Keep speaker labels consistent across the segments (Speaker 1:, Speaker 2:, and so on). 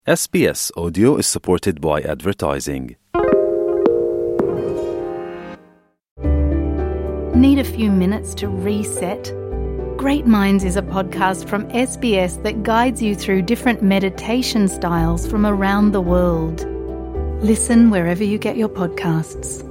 Speaker 1: SBS Audio is supported by advertising.
Speaker 2: Need a few minutes to reset? Great Minds is a podcast from SBS that guides you through different meditation styles from around the world. Listen wherever you get your podcasts.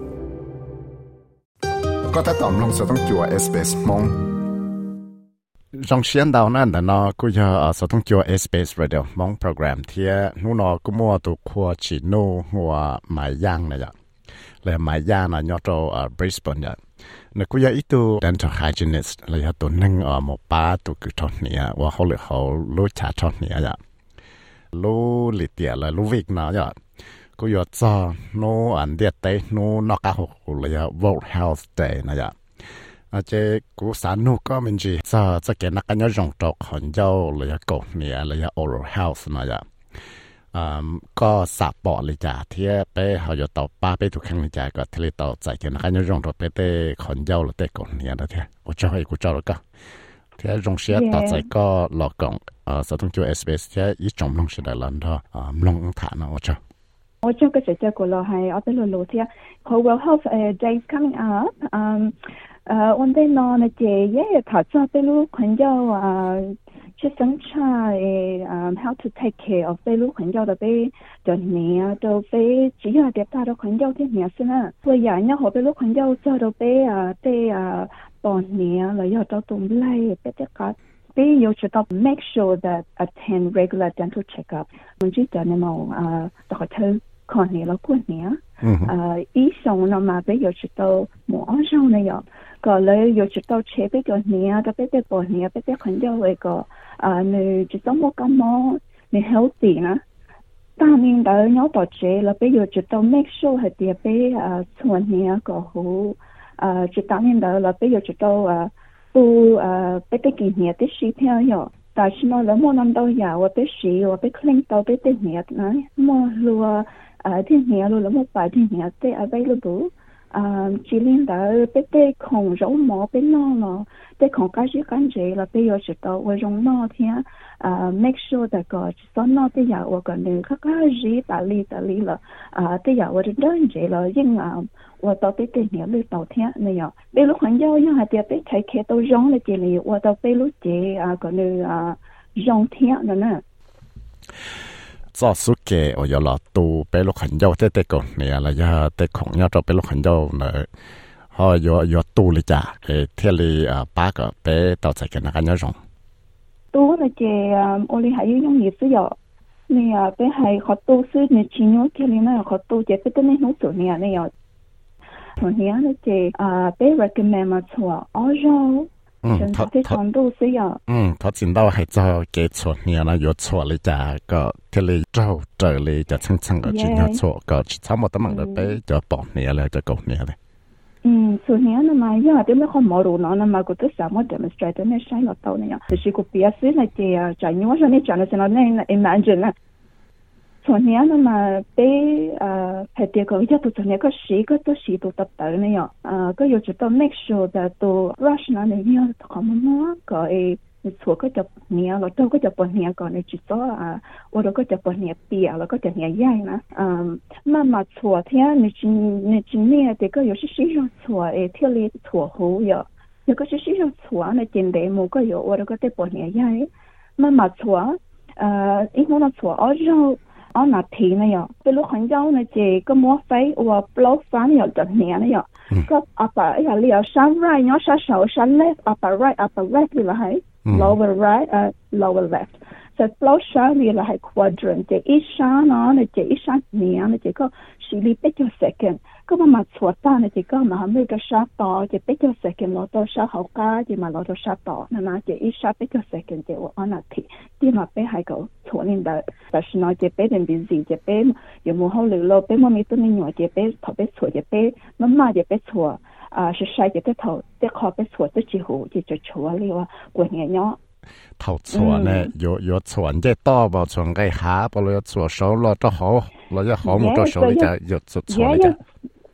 Speaker 3: ก็ถ้าตอมลงจะต้องจัว SBS มองรองเชียนดาวนั่นแต่นอกูจะจะต้องจัว SBS Radio มองโปรแกรมที่นู่นกูมัวตัวครัวชิโน่หัวหมายย่างนะจ๊ะเลยหมายย่างนะยอดเราบริสเบนจ๊ะเนี่ยกูอยากอีตัว dental hygienist เลยตัวนึงหมอป้าตัวคือทอดเนี่ยว่าเขาเลยเขารู้ชาทอดเนี่ยจ๊ะรู้ลิเตียเลยรู้วิกนะจ๊ะกูอยากจะโน่อันเดียเต้โน่นอกจากหัวเลย World Health Day นะจ๊ะอาจจะกูสานุก็มันจีจะเกิดนักการยงตกคนเจ้าเลยกดเนี่ยเลย oral health นะจ๊ะก็สับปอเลยจ้ะที่ไปเขาจะต่อป้าไปทุกครั้งเลยจ้ะก็ที่ต่อใจเกิดนักการยงตกไปเตะคนเจ้าเลยเตะกดเนี่ยนะเท่กูจะให้กูเจ้าแล้วก็ที่โรงเรียนต่อใจก็หลอกกล่องจะต้องช่วย SBS ที่อีจงลงเสด็จแล้วก็ลงฐานนะว่าจ้ะ
Speaker 4: 我这个是这个了，还我在路天 ，World Health Day is coming up。我哋呢这也他做对路朋友去生产how to take care of 对路朋友的被就年都被只要点大的朋友的年是呢，所以呀，好对路朋友做到被对半年了要到冬来被这个。They usually make sure that attend regular dental checkup. 我记得那么到头看你了过年，医生呢嘛被usually到摸上那样，个嘞usually到车被个年，到被个半年被个很多那个你知道么感冒你 healthy 呢？大面到鸟到车了被usually到 make sure 係啲被穿年個好就大面到了被usually到都被这几年的水漂哟，但是呢，人们难道呀，我被水我被คลิ้ง到被这年呢，么路这年路了么把这年的 available，只领导被这空肉毛被弄了，这空开始感觉了，被要知道我用那天make sure 这个说那的呀，我感觉开始打理了，的呀，我就认知了，因我到被这年路到天那样，被路朋友用下点被开开都用了这里，我到被路这个那用天了呢。
Speaker 3: 做สุเกะ我要了都被路朋友在这个เนี่ย了呀，在空要做被路朋友呢，เขา要都了จ้ะที่里八个被到这个那个用。
Speaker 4: 都了这我哋还要用意思哟。你被係學到書，你前兩天你呢學到這不得你好做呢你又，從呢呢這被 recommend 嘛錯，我用。他見到係做嘅錯呢啦，有錯你就個ที่你做這裡就層層嘅轉有錯個差唔多問到俾就幫你啦，就講你咧。 所以呢嘛，因為點樣看冇路呢嘛，嗰啲什麼 demonstrate 呢曬落到呢樣，就是個別是呢啲就因為說你講的時候呢 imagine 呢。從年呢嘛，被係啲個一到從年個時個都時都得到呢樣，個要知道 make sure that 都 rush 呢你要咁樣個你錯個就年咯，都個就半年個你知道我都個就半年畢了，個就年樣呢，慢慢錯聽你年啲個有時時常錯聽你錯好咗，有個時常錯你見你冇個有我都個啲半年樣，慢慢錯因為那錯我就。我那天呢樣，比如很久呢這個莫非我 blow 翻有10年呢樣，個 upper 你有上 right 有上手上 left upper right 你啦係 lower right lower left，就 blow 上你啦係 quadrant， 這一上呢你這一上年呢這個是你比較 second， 個嘛錯單呢這個嘛係咩個上到這比較 second 攞到上後家這嘛攞到上到，那麼這一上比較 second 這我那天啲嘛比係個錯年代，但是呢這邊人 busy 這邊有冇好流落，邊冇咪都你用這邊頭邊錯這邊，媽媽這邊錯是曬這邊頭，這靠邊錯這幾乎這就錯了哇，過年喏。
Speaker 3: 頭錯呢，有錯即係多冇錯嘅下，不過有錯少咯都好，攞一好冇多少你就有錯你就。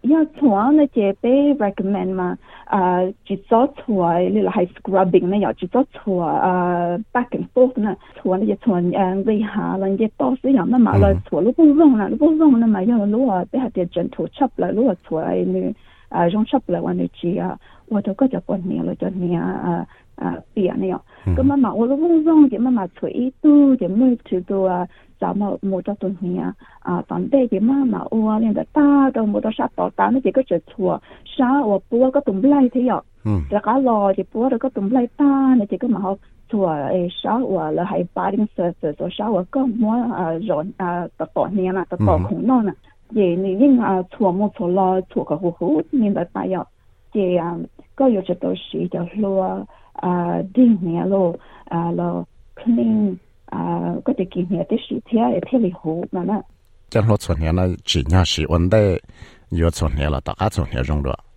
Speaker 4: 要错那些被 recommend 嘛，只做错，你来 scrubbing 那要只做错back and forth 那错那些错为下了，也都是样那嘛了错了不用了，不用那嘛要如果被下点整土插了，如果错了你用插了话你只我都个就半年了就年变那样，咁嘛我都不用嘅嘛错一度嘅没去到怎么冇得东西反对嘅嘛我连的大都冇得杀到大那几个就错杀我不个东不来的呀แล้วก็รอจะปวดแล้วก็ตุ้มไล่ต้านนะจะก็มาเขาตัวช้าว่าแล้วให้บาดิ้งเซอร์ตัวช้าว่าก็มัวร้อนต่อเนี่ยนะต่อของนอนน่ะเย่นี่ยิ่งถั่วมัวถั่วรอถั่วกับหูนี่แบบไปอ่ะเย่ก็อยู่จะตัวสีจะรัวดิ้งเนี่ยเราคลีนก็จะกินเนี่ยที่สีเที่ยวที่หูนั่นน่ะ
Speaker 3: จังรถส่วนเนี่ยนะจีน่าสีวันได้อยู่ส่วนเนี่ยเราต่อการส่วนเนี่ยรงด้วย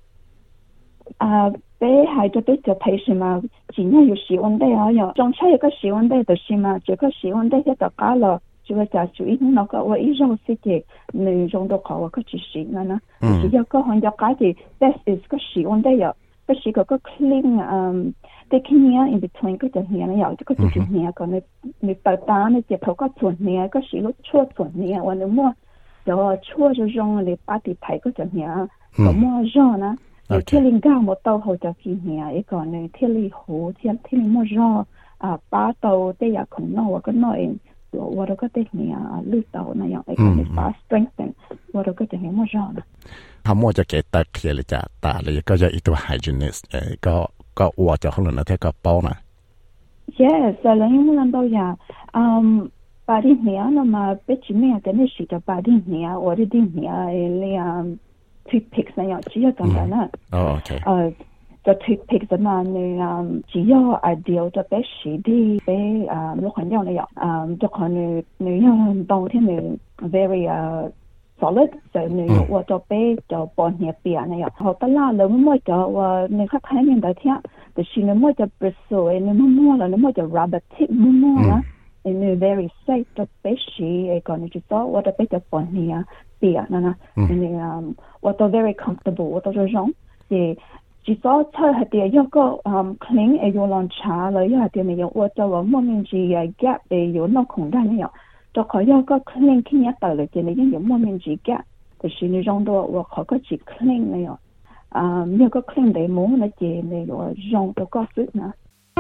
Speaker 4: 被还就被就培训嘛，今年有喜温的有中秋有个喜温的就是嘛，这个喜温的也到家了，这个家属因那个我一种是的，你用到考我个知识了呢，是有个很要家的 ，best is 个喜温的有，个是个 clean they can hear in between 个就hear 有，这个就hear 个你白单你接头个准 hear 个是路错准 hear 我你摸就错就用你把地排个就 hear 个摸热呢。天灵高冇到好就見嘢，一個呢天靈好天靈冇熱把到啲日窮咯，我個內我都覺得嘢綠到那樣，一個呢把 strengthen， 我都覺得嘢冇熱啦。
Speaker 3: 他摸就給得佢嚟咋，但係個就一度 hygienist 個我就可能那睇個包呢。
Speaker 4: Yes， 人有冇諗到呀？八點嘢那麼別只咩嘅呢時就八點嘢，我啲啲嘢你toothpicks 那樣，只有咁樣啦。
Speaker 3: OK。
Speaker 4: 就 toothpicks 嘛，你只有ideal 就俾時啲俾老朋友那樣，就可能你要當天你 very solid， 就你我就俾就半夜變那樣。好得啦，你摸就話你看睇面就聽，就是你摸就 bristle， 你摸了，你摸就 rubber tip 摸啦。你 very safe 就俾時一個你就做，我就俾就半夜。變啦，我都 very comfortable， 我都做用，至少出係啲一個clean 要浪茶啦，因為啲咩嘢，我就話莫名之 gap 要弄空間那樣，就可以一個 clean 傾一道嚟嘅，你因為莫名之 gap， 就是你用到我可個是 clean 那樣，一個 clean 的冇那嘅你我用到個水呢。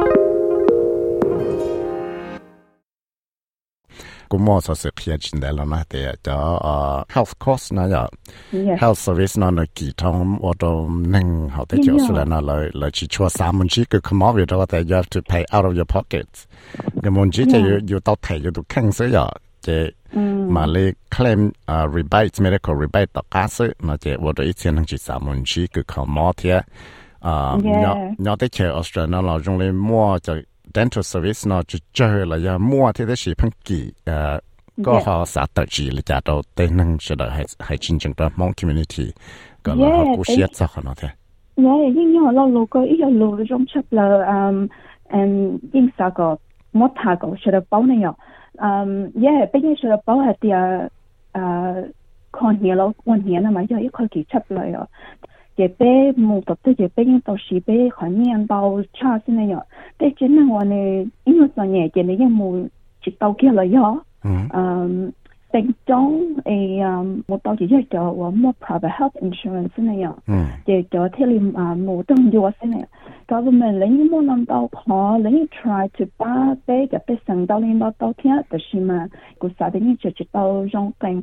Speaker 3: กูมองสุดเพียงได้แล้วนะแต่จะhealth cost นะอย่า health service นะในกี่ทางว่าตัวหนึ่งเขาได้เจอสุดแล้วนะเลยชี้ชัวสามมันชี้คือขโมยอยู่แต่ you have to pay out of your pockets ก็มันชี้จะอยู่ต่อไทยอยู่ตัวแข่งซื้ออย่าจะมาเลย claim rebate medical rebate ต่อการซื้อนะจะว่าตัวอีกเส้นทางชี้สามมันชี้คือขโมยเทียเราได้เจอออสเตรเลียเราจงเลยมั่วจะdental service เนาะจะเจออะไรอย่างมั่วที่ได้ฉีดพังกี่ก็เขาสาตัดจีเลยจ้ะเราเต้นนั่งเฉลยให้จริงจังตัวมอง community ก็เราเขากู้เชียดซะขนาดนี้
Speaker 4: ยิ่งเราโลก็อีกโลจงชับเลยยิ่งสากก็มดทาก็เฉลยเป้าเนี่ยเป็นยังเฉลยเป้าเหตุคนเหี้ยเราวันเหี้ยนะมันยังอีกคนกี่ชับเลย也被木头这些被人都是被很面包叉是那样，但真的我呢，因为说呢，今年也木知道嘅了呀，正宗木到只係叫我冇 private health insurance 那樣，也叫睇你木登咗先呢，government 你冇諗到可，你 try to 把俾就俾升到你到聽，就是嘛，個啥的你就知道用定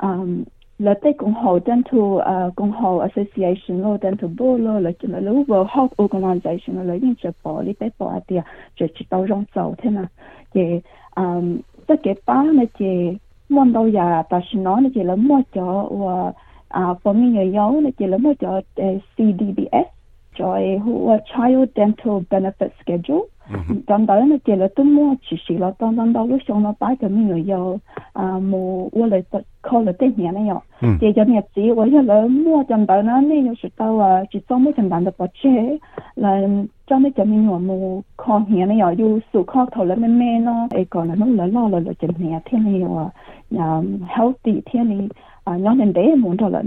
Speaker 4: là tới cũng hậu dental cũng hậu association lo dental board lo là chỉ là World Health Organization là những cái bộ lý bé bộ à thì chỉ tao rong sầu thế nào thì tất cả ba này thì món đâu ya ta chỉ nói chỉ là mua cho và for me người yêu này chỉ là mua cho CDBS cho Child Dental Benefit Schedule当到那这了都摸其实了，当到路上了摆着没有要摸我来考了这年了要，这就日子我一来摸当到那那有时到只做没当到的不切，来将那这面我摸考年了要有数考头了咩咯，一个呢弄来捞了这年天里healthy 天里鸟人哋摸到了那样。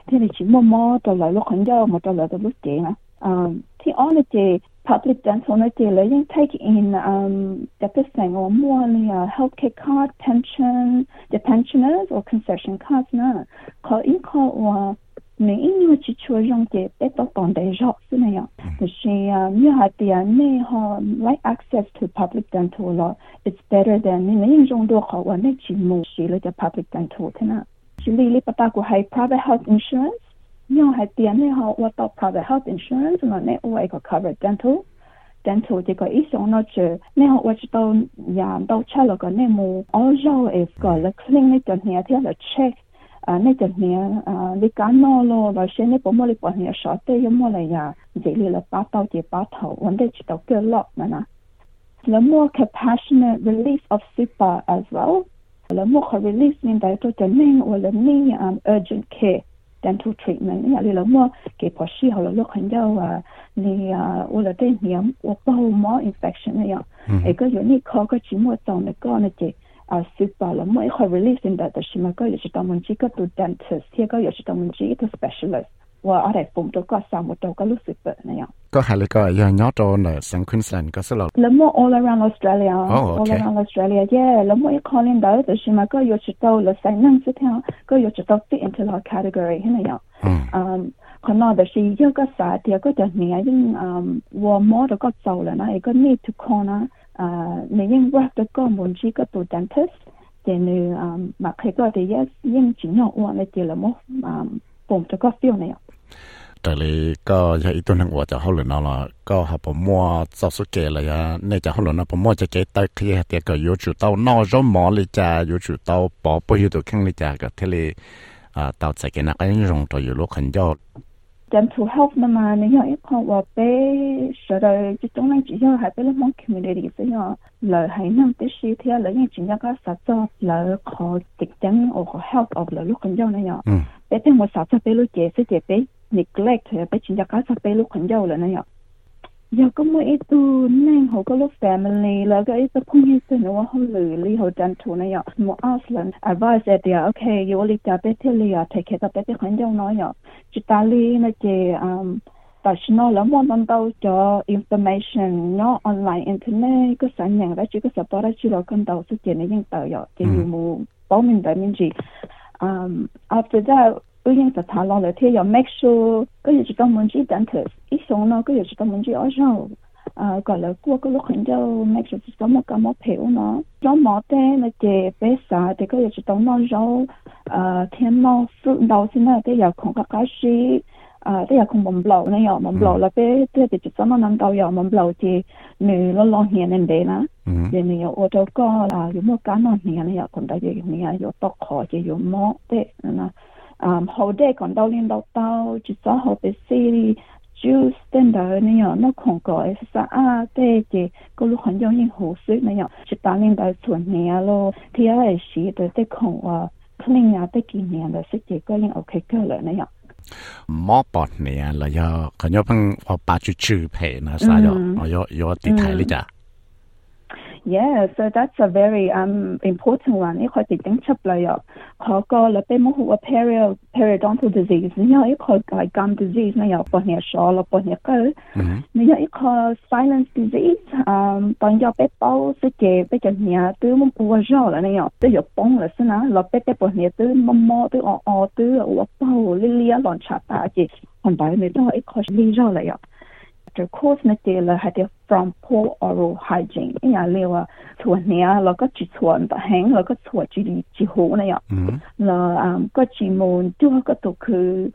Speaker 4: thì là chỉ mua trở lại lúc khẩn giao mà trở lại từ lúc chị mà thì ở là chị public dental nó chị lấy những take in the percent or mua là healthcare card pension the pensioners or concession cards nữa có in có nếu như chỉ cho dùng cái để tốt toàn đại rõ thế này ạ, thì như họ tiền này họ like access to public dental là it's better than nếu dùng được họ vẫn nên chỉ mua chỉ là cái public dental thế nào, chỉ lý bắt đầu của hay private health insurance, nhưng họ tiền này họ vẫn tạo private health insurance mà này vẫn có cover dental chỉ có ít số nó chứ, nếu họ vẫn tạo nhà tạo cho là cái này mua ở đâu is có là clinic cho nhà thì là check nên chẳng nhẽ đi cá nô lo rồi xem nếu bố đi bỏ nhẽ sợ tê giống mua lại nhà chỉ là bắt tàu chỉ bắt thầu vấn đề chỉ tàu kêu lọt mà nè là mua compassionate release of super as well là mua cái release nên tại tôi cho nên hoặc là nên urgent care dental treatment là mua cái bác sĩ họ là lúc hành giao ni hoặc là tên nhiễm hoặc bao mỏ infection này ạ cái cái này có cái chỉ mua tàu này có này chị super là mỗi cái release in that thì mà có chỉ tao muốn chỉ có từ dentist thì có chỉ tao muốn chỉ từ specialist và ở đây cũng có sang một đầu có lúc super này ạ
Speaker 3: có hai cái giờ nhớ cho ở San Queensland có số là
Speaker 4: mỗi all around Australia all around Australia yeah là mỗi cái lên đó thì mà có chỉ tao là sai năng sẽ theo có chỉ tao fit into our category thế này ạ còn nó là chỉ có cái啥thì có cho nhiều những và mỗi đó có sầu là nó có need to corner nếu như work được có muốn chỉ có từ dentist thì nếu mà khi có thì những chuyện nhỏ quan là chỉ là một vùng cho có feel này.
Speaker 3: Tại vì có những tuần hàng của cho họ lần nào là có họ bỏ mua sau số kề là nên cho họ lần nào bỏ mua cho cái tay kia thì có yếu chủ tàu nó giống mỏ lấy cha yếu chủ tàu bỏ bao nhiêu đồ khăn lấy cha cái thế là tàu sẽ cái nào cái dùng cho yếu lúc hành do
Speaker 4: dental health mà nếu như họ vào bé sợ rồi chỉ chúng nó chỉ cho hai bé là mong community thế nhở là hay năng tế sĩ thì là những chuyện các xã cho là họ trực tiếp ở health of là lúc hành do này nhở bé thì một xã cho bé lúc trẻ sẽ trẻ bé neglect thì bé chuyện các xã bé lúc hành do là này nhở giờ có một ít tu nên họ có lúc family là cái ít phong như thế nữa họ lười li họ dental này nhở một Auslan advice thì okay you only ta bé thì là take care bé thì hành do nói nhở chỉ ta li nó chỉ tại nó là một lần đầu cho information nó online internet có sản nhận ra chỉ có support chỉ là con đầu sự kiện này những tờ nhở chỉ một bảo mình đại mình gì after that những cái thảo luận là thì make sure cái gì chỉ có muốn chỉ dentist ít số nó cái gì chỉ có muốn chỉ ở đâu gọi là qua cái lúc hiện giờ make sure chỉ có một cái móc hiểu nó mỏ tên là chỉ bé xã thì cái gì chỉ có nó rau thêm nó fruit đầu xin là cái giờ không có cái gì cái giờ không bấm lẩu này nhở bấm lẩu là cái thì chỉ có nó nằm đầu giờ bấm lẩu thì nếu nó lo hiện lên đấy nè thì nếu ở đâu có dùng một cái nó hiện này nhở còn đại diện này dùng tóc khó chỉ dùng mỏ thế nè hậu đây còn đau lên đau tao chỉ có hậu bị xì juice tên đó này nhở nó không có sa thế chỉ có lúc hắn giống như hồ sứ này nhở chỉ ta lên đau chuẩn nhẹ lo thì ai xí tới tới không clean nhà tới kinh nhà là sẽ chỉ có những ok cơ lợi này nhở
Speaker 3: mỏ bọt này là do có nhớ bằng ba chữ phê nó sao do tí thái lý chả.
Speaker 4: Yeah, so that's a very important one. If I think chấp lại họ có là bên một hộp periodontal disease, nếu như có like gum disease này bỏ nhà sọ là bỏ nhà cơ, nếu như có silence disease, bằng do bé bao sẽ chế bé chân nhà từ một bùa rau là này từ giờ bông là thế nào, là bé bỏ nhà từ mò từ từ bao lia lon chặt ta chứ, còn bài này đó có lý do là the course này thì là hay from poor oral hygiene, nhà liệu chuột này là có chỉ chuột và hang là có chuột chỉ hố này là có chỉ muốn chưa có tổ cứ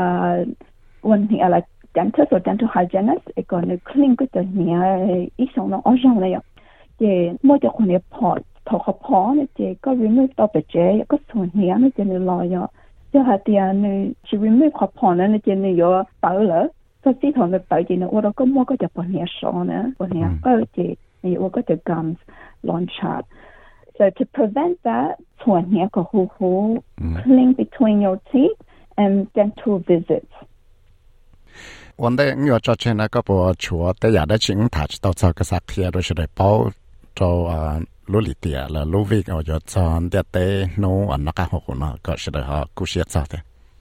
Speaker 4: vấn đề là dentist or dental hygienist, còn là clean cái chỗ này ít xong nó ở trong này thì mỗi cáiคนเนี่ยพอเนี่ยthì có remove ตัวไปเจ๊ก็ส่วนนี้เนี่ยจะลอยจะหาที่เนี่ยจะ remove พอเนี่ยจะเนี่ยอยู่เปล่าเลยก็ที่ทำแบบไปจีนว่าเราก็มั่วก็จะปนเหี้ยสองนะปนเหี้ยก็จีนี่ว่าก็จะ gums launch out so to prevent that ส่วนเหี้ยก็หู clean between your teeth and dental visits
Speaker 3: วันนี้我做起那个不错，但也得请他知道这个啥嘢都是得包做努力点了，努力我就做点得弄那个好呢，个是的哈，故事做的。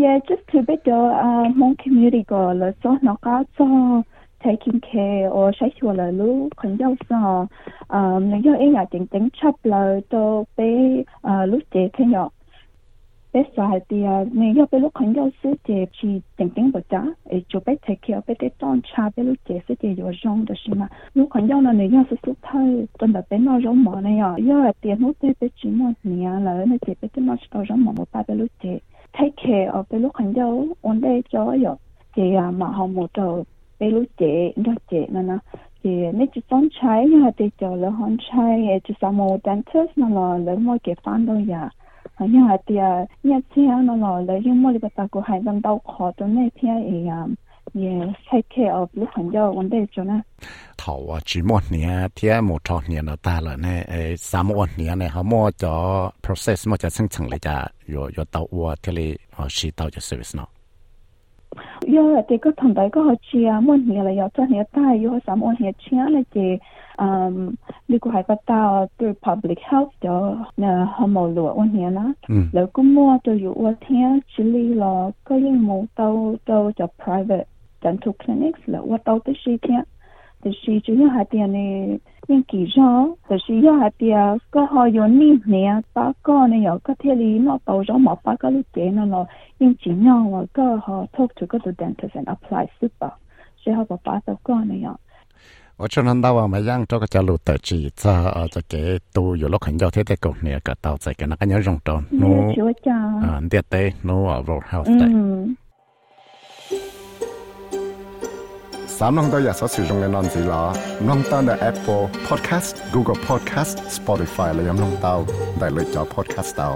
Speaker 4: Yeah, just to better mong community go là số nó có cho taking care or sai chùa là lu khẩn giao so nếu như em nhà chính chính chấp là to bé lúc trẻ thế nhỏ bé sai thì nếu như bé lúc khẩn giao sư trẻ chỉ chính chính bớt giá để cho bé take care bé để tôn cha bé lúc trẻ sư trẻ có rong đó xí mà lúc khẩn giao là nếu như sư sư thôi tuần đó bé nó rong mỏ này à do là tiền lúc bé chỉ một nè là nó trẻ bé nó rong mỏ một ba bé lúc trẻ take care of bé lúc khẩn giao ổn định cho rồi thì mà họ một đầu bé lúc trẻ đó trẻ nè thì nếu chỉ son trái như là thì cho là hòn trái chỉ sao một dentist nó là lấy mỗi cái phán đâu ya như là thì nhà xe nó là lấy những mỗi cái của hai bên đau khó cho nên thì take care of lúc khẩn giao ổn định cho nè
Speaker 3: thầu chỉ một nè thì một trò nè nó ta là nè sáu một nè này họ mua cho process mua cho sinh sản lại cho rồi tàu thì là họ chỉ tàu cho service nó
Speaker 4: do là thì có thằng đấy có họ chia một nè là cho nè ta do sáu một nè chia là chỉ đi qua hai cái tàu từ public health cho họ mua lúa một nè nóแล้วก็mua từอยู่ว่าเที่ยชิลีlà có những một tàu cho private dental clinics làว่าtàu tới xíเที่ยแต่是主要係啲呢應幾咗，但是要係啲個可用呢呢把個呢有個貼里攞到咗冇把個路線咯，應盡量我個可 talk to 個 dentist and apply super， 所以我把到個呢有。
Speaker 3: 我cho nên đâu mà yang cho cái cho lụt tự chỉ cho cái tuอยู่lúc hình giao thế cái cột này cái tàu chạy cái nó cái nhớ rong tròn nó địa tế nó ở road house đấy. Sám nông tôi giờ sẽ sử dụng cái nón gì là nông tao là Apple Podcast, Google Podcast, Spotify là nông tao đại lựa chọn podcast tao.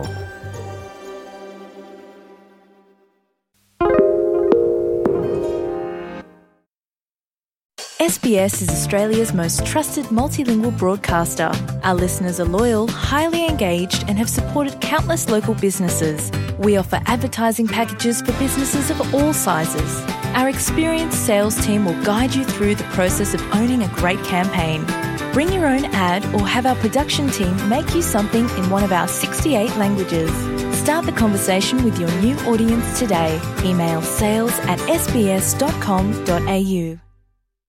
Speaker 5: SBS is Australia's most trusted multilingual broadcaster. Our listeners are loyal, highly engaged, and have supported countless local businesses. We offer advertising packages for businesses of all sizes. Our experienced sales team will guide you through the process of owning a great campaign. Bring your own ad or have our production team make you something in one of our 68 languages. Start the conversation with your new audience today. Email sales@sbs.com.au.